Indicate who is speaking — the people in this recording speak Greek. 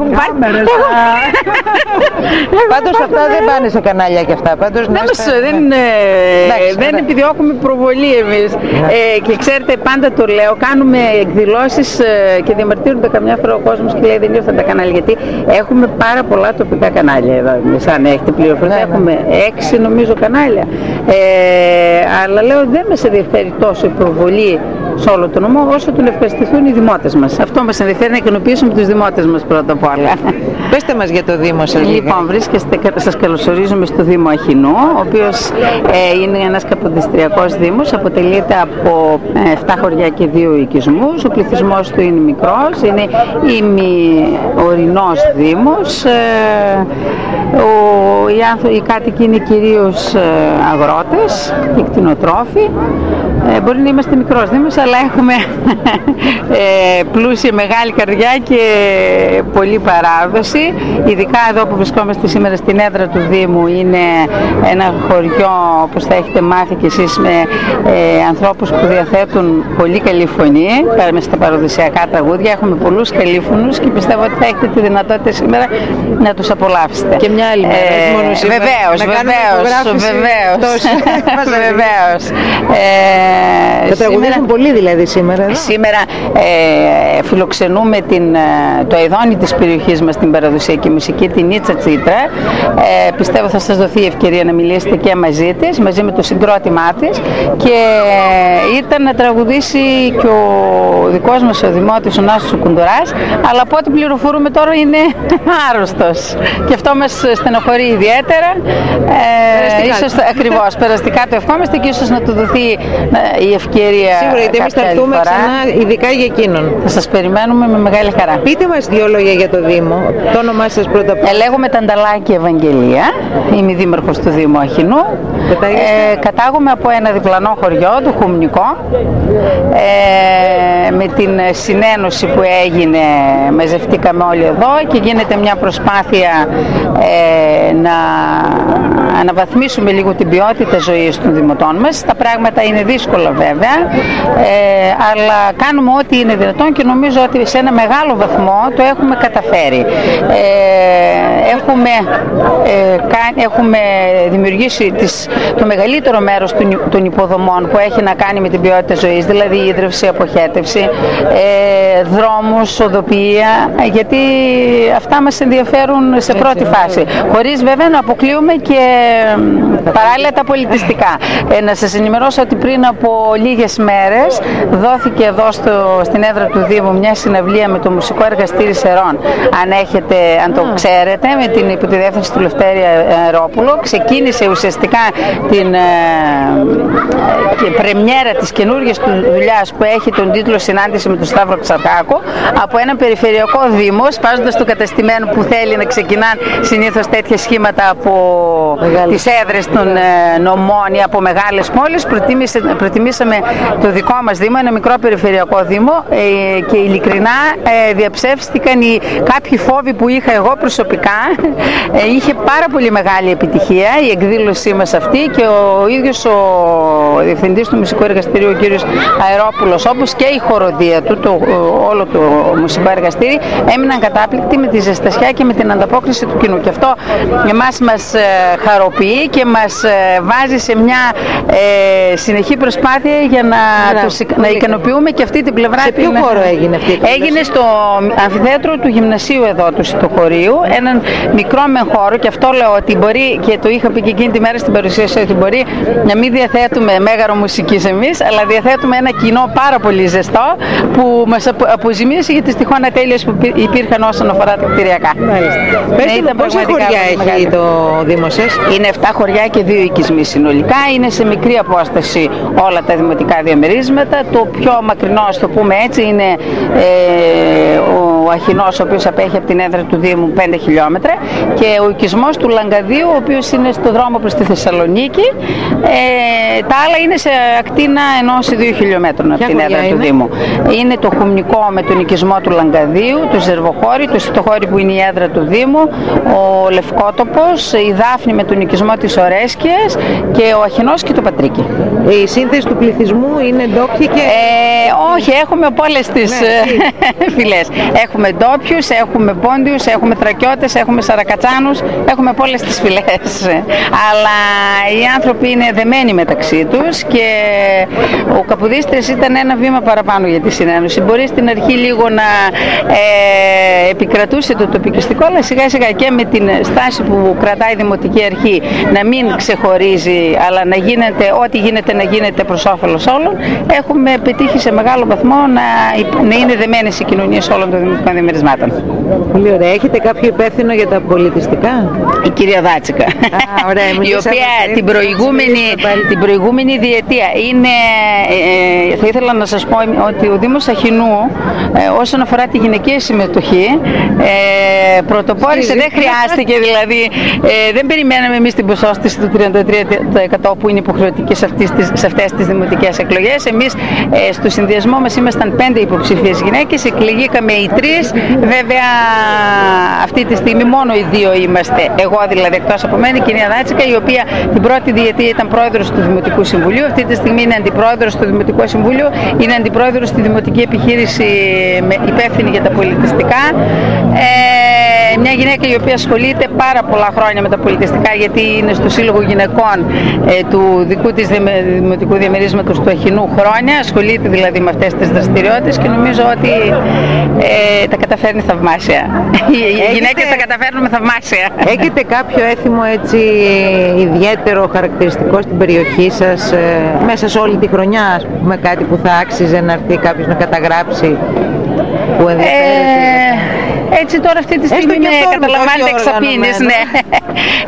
Speaker 1: Πάντως αυτά δεν πάνε σε κανάλια και αυτά. Πάντως
Speaker 2: δεν επιδιώκουμε προβολή εμείς. Και ξέρετε, πάντα το λέω, κάνουμε εκδηλώσεις και διαμαρτύρονται καμιά φορά ο κόσμος και λέει δεν ήρθαν τα κανάλια. Γιατί έχουμε πάρα πολλά τοπικά κανάλια εδώ. Εμείς, αν έχετε πληροφορία, έχουμε 6 νομίζω κανάλια. Αλλά λέω δεν μας ενδιαφέρει τόσο η προβολή σε όλο το νομό όσο τον ευχαριστηθούν οι δημότες μας. Αυτό μας ενδιαφέρει, να ικανοποιήσουμε τους δημότες μας πρώτα απ' όλα.
Speaker 1: Πέστε μας για το Δήμο σας.
Speaker 2: Λοιπόν, σας καλωσορίζουμε στο Δήμο Αχινού, ο οποίος είναι ένας καποδιστριακός δήμος, αποτελείται από 7 χωριά και 2 οικισμούς. Ο πληθυσμός του είναι μικρός, είναι ημιορεινός δήμος. Οι κάτοικοι είναι κυρίως αγρότες και κτηνοτρόφοι. Μπορεί να είμαστε μικρός δήμος, αλλά έχουμε πλούσια μεγάλη καρδιά και πολλή παράδοση. Ειδικά εδώ που βρισκόμαστε σήμερα στην έδρα του Δήμου, είναι ένα χωριό, όπως θα έχετε μάθει κι εσείς, με ανθρώπους που διαθέτουν πολύ καλή φωνή μέσα στα παραδοσιακά τραγούδια. Έχουμε πολλούς καλήφωνους και πιστεύω ότι θα έχετε τη δυνατότητα σήμερα να τους απολαύσετε.
Speaker 1: Και μια άλλη μέρα, μόνο σήμερα.
Speaker 2: Βεβαίως.
Speaker 1: Θα τραγουδήσουν πολύ δηλαδή σήμερα.
Speaker 2: Σήμερα φιλοξενούμε το αηδόνι της περιοχής μας, την παραδοσιακή μουσική, την Ίτσα Τσίτρα. Πιστεύω θα σας δοθεί η ευκαιρία να μιλήσετε και μαζί της, μαζί με το συγκρότημά της, και ήταν να τραγουδήσει και ο δικός μας ο δημότης, ο Νάσος ο Κουντουράς, αλλά από ό,τι πληροφορούμε τώρα είναι άρρωστος και αυτό μας στενοχωρεί ιδιαίτερα. Ίσως ακριβώς περαστικά το ευχόμαστε και ίσως να του δοθεί η ευκαιρία.
Speaker 1: Σίγουρα, γιατί εμείς θα έρθουμε ξανά ειδικά για εκείνον.
Speaker 2: Θα σας περιμένουμε με μεγάλη χαρά.
Speaker 1: Πείτε μας 2 λόγια για το Δήμο. Το όνομά σας πρώτα απ' όλα.
Speaker 2: Λέγομαι Τανταλάκη Ευαγγελία, είμαι δήμαρχος του Δήμου Αχινού. Κατάγομαι από ένα διπλανό χωριό, το Χουμνικό. Με την συνένωση που έγινε μαζευτήκαμε όλοι εδώ και γίνεται μια προσπάθεια να αναβαθμίσουμε λίγο την ποιότητα ζωής των δημοτών μας. Τα πράγματα είναι δύσκολα βέβαια, αλλά κάνουμε ό,τι είναι δυνατόν και νομίζω ότι σε ένα μεγάλο βαθμό το έχουμε καταφέρει. Έχουμε δημιουργήσει το μεγαλύτερο μέρος των υποδομών που έχει να κάνει με την ποιότητα ζωής, δηλαδή ίδρυυση, αποχέτευση, δρόμους, οδοποιία, γιατί αυτά μας ενδιαφέρουν σε πρώτη φάση, χωρίς βέβαια να αποκλείουμε και παράλληλα τα πολιτιστικά. Να σας ενημερώσω ότι πριν από λίγες μέρες δόθηκε εδώ στην έδρα του Δήμου μια συναυλία με το μουσικό εργαστήρι Σερών. Αν το ξέρετε, με την υποτιδιεύθυνση του Λευτέρη Αερόπουλο, ξεκίνησε ουσιαστικά την πρεμιέρα της καινούργιας του δουλειάς που έχει τον τίτλο «Συνάντηση με τον Σταύρο Ξαρχάκο» από έναν περιφερειακό δήμο, σπάζοντας το κατεστημένο που θέλει να ξεκινάνε συνήθως τέτοια σχήματα από τις έδρες των νομών ή από μεγάλες πόλεις. Προτιμήσαμε το δικό μας δήμο, ένα μικρό περιφερειακό δήμο, και ειλικρινά διαψεύστηκαν κάποιοι φόβοι που είχα εγώ προσωπικά. Είχε πάρα πολύ μεγάλη επιτυχία η εκδήλωσή μας αυτή και ο ίδιος ο διευθυντής του μουσικού εργαστηρίου, ο κύριος Αερόπουλος, όπως και η χοροδία του, όλο το μουσικό εργαστήρι, έμειναν κατάπληκτοι με τη ζεστασιά και με την ανταπόκριση του κοινού. Και αυτό εμάς μας χαροποιεί και μας βάζει σε μια συνεχή προσπάθεια για να ικανοποιούμε και αυτή την πλευρά.
Speaker 1: Σε ποιο χώρο έγινε αυτή η εκδήλωση?
Speaker 2: Έγινε στο αμφιθέατρο του γυμνασίου εδώ του Σιτοχωρίου, έναν μικρό μεν χώρο, και αυτό λέω ότι μπορεί, και το είχα πει και εκείνη τη μέρα στην παρουσίαση, ότι μπορεί να μην διαθέτουμε μέγαρο μουσικής εμείς, αλλά διαθέτουμε ένα κοινό πάρα πολύ ζεστό που μας αποζημίωσε για τις τυχόν ατέλειες που υπήρχαν όσον αφορά τα κτηριακά.
Speaker 1: Πέστε πόσα χωριά έχει το Δήμο σας?
Speaker 2: Είναι 7 χωριά και 2 οικισμοί συνολικά. Είναι σε μικρή απόσταση όλα τα δημοτικά διαμερίσματα. Το πιο μακρινό, ας το πούμε έτσι, είναι ο Αχινός, ο οποίος απέχει από την έδρα του Δήμου 5 χιλιόμετρα, και ο οικισμός του Λαγκαδίου, ο οποίος είναι στο δρόμο προς τη Θεσσαλονίκη. Τα άλλα είναι σε ακτίνα 1-2 χιλιόμετρων από την έδρα του Δήμου. Είναι το Χουμνικό με τον οικισμό του Λαγκαδίου, το Ζερβοχώρι, το Σιτοχώρι που είναι η έδρα του Δήμου, ο Λευκότοπος, η Δάφνη με τον οικισμό της Ορέσκειας και ο Αχινός και το Πατρίκι.
Speaker 1: Η σύνθεση του πληθυσμού είναι ντόπιοι και...
Speaker 2: όχι, έχουμε από όλες τις φυλές. Έχουμε Έχουμε ντόπιους, έχουμε πόντιους, έχουμε θρακιώτες, έχουμε σαρακατσάνους, έχουμε από όλες τις φυλές. Αλλά οι άνθρωποι είναι δεμένοι μεταξύ τους και ο Καπουδίστρες ήταν ένα βήμα παραπάνω για τη συνένωση. Μπορεί στην αρχή λίγο να επικρατούσε το τοπικιστικό, αλλά σιγά σιγά και με την στάση που κρατάει η Δημοτική Αρχή να μην ξεχωρίζει, αλλά να γίνεται ό,τι γίνεται να γίνεται προς όφελος όλων, έχουμε πετύχει σε μεγάλο βαθμό να είναι δεμένες οι κοινωνίες όλων των δημοτικών διαμερισμάτων.
Speaker 1: Πολύ ωραία. Έχετε κάποιο υπεύθυνο για τα πολιτιστικά?
Speaker 2: Η κυρία Δάτσικα,
Speaker 1: ωραία,
Speaker 2: η οποία την προηγούμενη διετία θα ήθελα να σας πω ότι ο Δήμος Αχινού όσον αφορά τη γυναικεία συμμετοχή πρωτοπόρησε, δεν χρειάστηκε δηλαδή, δεν περιμέναμε εμείς την ποσόστηση του 33% που είναι υποχρεωτική σε αυτές τις δημοτικές εκλογές. Εμείς στο συνδυασμό μας ήμασταν 5 υποψήφιες γυναίκες, εκλεγήκαμε οι 3, βέβαια αυτή τη στιγμή μόνο οι 2 είμαστε, εγώ δηλαδή εκτός από μένα, η κυρία Δάτσικα, η οποία την πρώτη διετία ήταν πρόεδρος του Δημοτικού Συμβουλίου, αυτή τη στιγμή είναι αντιπρόεδρος του Δημοτικού Συμβουλίου, είναι αντιπρόεδρος στη Δημοτική Επιχείρηση υπεύθυνη για τα πολιτιστικά. Μια γυναίκα η οποία ασχολείται πάρα πολλά χρόνια με τα πολιτιστικά, γιατί είναι στο Σύλλογο Γυναικών του δικού της Δημοτικού Διαμερίσματος του Αχινού χρόνια, ασχολείται δηλαδή με αυτές τις δραστηριότητες και νομίζω ότι τα καταφέρνει θαυμάσια. Οι γυναίκες τα καταφέρνουν θαυμάσια.
Speaker 1: Έχετε κάποιο έθιμο έτσι ιδιαίτερο χαρακτηριστικό στην περιοχή σας μέσα σε όλη τη χρονιά, ας πούμε, κάτι που θα άξιζε να έρθει κάποιος να καταγράψει, που ενδιαφέρεται?
Speaker 2: Έτσι τώρα αυτή τη στιγμή με καταλαμβάνετε εξαπίνης, ναι.